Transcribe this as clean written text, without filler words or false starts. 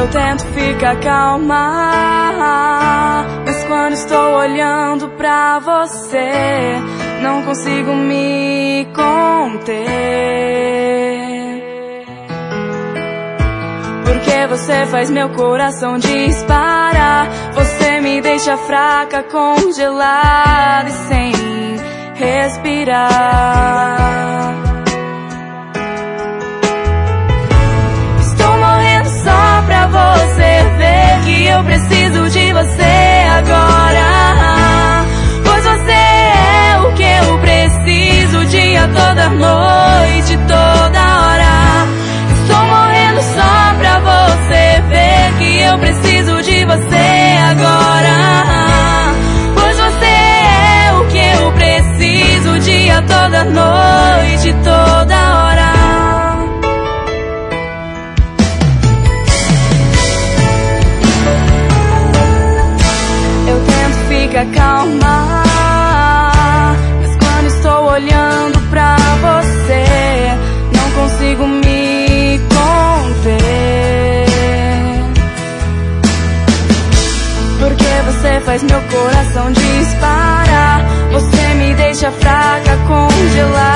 Eu tento ficar calma, mas quando estou olhando pra você, não consigo me conter. Porque você faz meu coração disparar. Você me deixa fraca, congelada e sem respirar. Estou morrendo só pra você ver que eu preciso de você agora. Pois você é o que eu preciso o dia, toda noite, toda hora. Estou morrendo só pra você ver que eu preciso de você agora. Pois você é o que eu preciso o dia, toda noite, toda hora. Eu tento ficar calma, mas quando estou olhando pra você, não consigo me conter. Porque você faz meu coração disparar. Você me deixa fraca, congelada